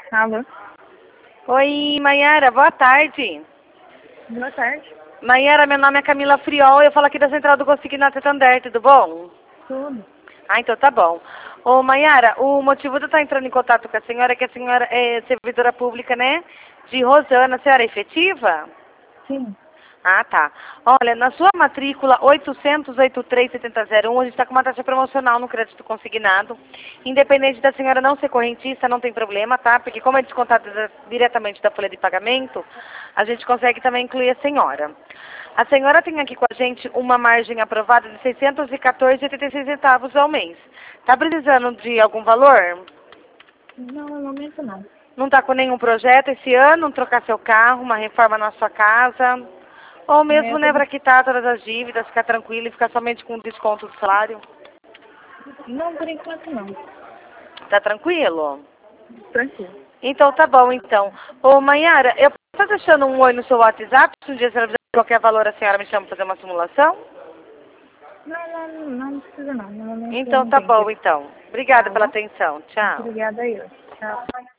Alô? Oi, Maiara, boa tarde. Boa tarde. Maiara, meu nome é Camila Friol, eu falo aqui da Central do Consignado Santander, tudo bom? Tudo. Ah, então tá bom. Ô, Maiara, o motivo de eu estar entrando em contato com a senhora é que a senhora é servidora pública, né? De Rosana, a senhora é efetiva? Sim. Ah, tá. Olha, na sua matrícula 800-83-7001, a gente está com uma taxa promocional no crédito consignado. Independente da senhora não ser correntista, não tem problema, tá? Porque como é descontado diretamente da folha de pagamento, a gente consegue também incluir a senhora. A senhora tem aqui com a gente uma margem aprovada de R$ 614,86 ao mês. Tá precisando de algum valor? Não, no momento não. Não está com nenhum projeto esse ano? Trocar seu carro, uma reforma na sua casa? Ou mesmo, né, para quitar todas as dívidas, ficar tranquilo e ficar somente com desconto do salário? Não, por enquanto não. Tá tranquilo? Tranquilo. Então tá bom, então. Ô, Maiara, eu posso estar deixando um oi no seu WhatsApp? Se um dia a senhora precisar de qualquer valor, a senhora me chama para fazer uma simulação? Não precisa não. No momento eu Então não tá tenho bom, tempo. então. Obrigada Tá pela bom? atenção. Tchau. Obrigada aí. Tchau.